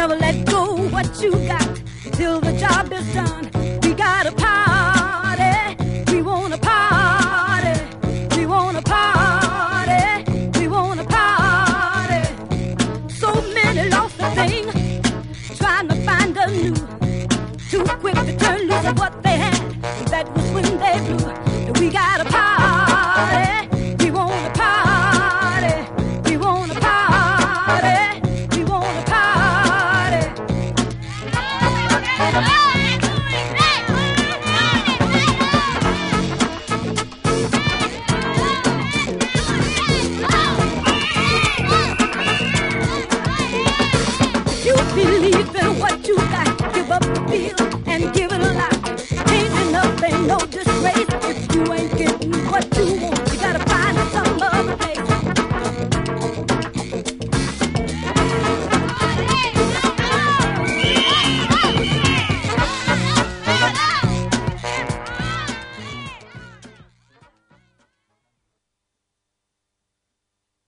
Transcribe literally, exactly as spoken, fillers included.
Never let go what you got till the job is done. We got a party. We want a party. We want a party. We want a party. So many lost the thing, trying to find a new. Too quick to turn loose of what they had. That was when they blew. We got a party. We want a party. We want a party. We want a party. If you believe in what you got, give up the feel and give it a lot. Ain't enough, ain't no disgrace if you ain't getting what you